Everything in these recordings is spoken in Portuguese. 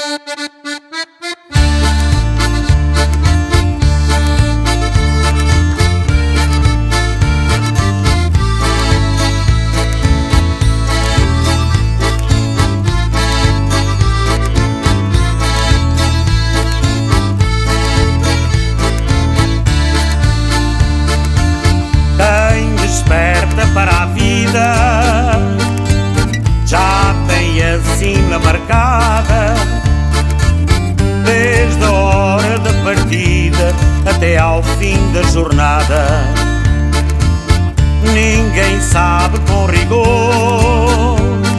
Para a vida já tem a sina marcada, desde a hora da partida até ao fim da jornada. Ninguém sabe com rigor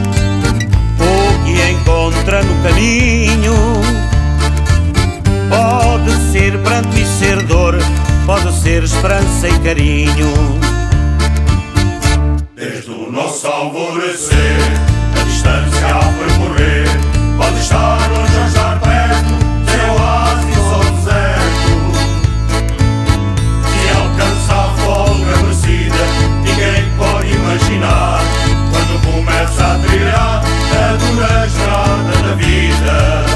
o que encontra no caminho. Pode ser pranto e ser dor, pode ser esperança e carinho. Desde o nosso alvorecer, a distância a percorrer, pode estar longe ou estar perto, sem oásis ou deserto. E alcança a folga merecida, ninguém pode imaginar, quando começa a trilhar a dura estrada da vida.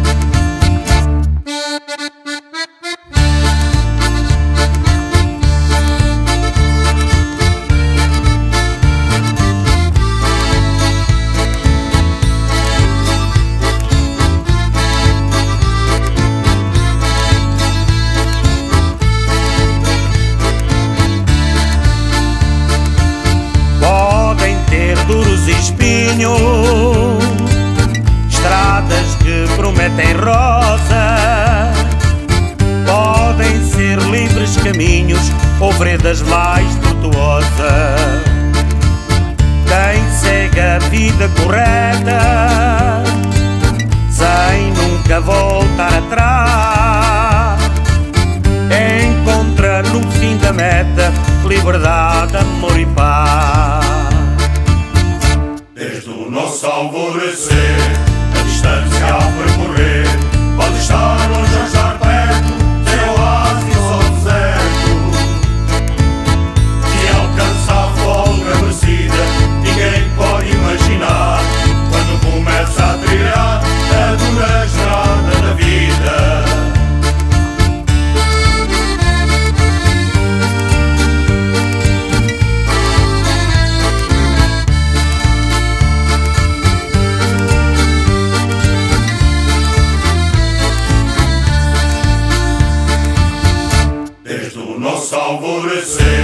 Duros espinhos, estradas que prometem rosa, podem ser livres caminhos ou veredas mais tortuosas. Quem segue a vida correta sem nunca voltar atrás, encontra no fim da meta liberdade, amor e paz. Desde o nosso alvorecer, a distância a percorrer, pode estar longe ou estar perto, sem oásis ou deserto. E alcança a folga merecida, ninguém pode imaginar, quando começa a trilhar a dura estrada da vida. Desde o nosso alvorecer,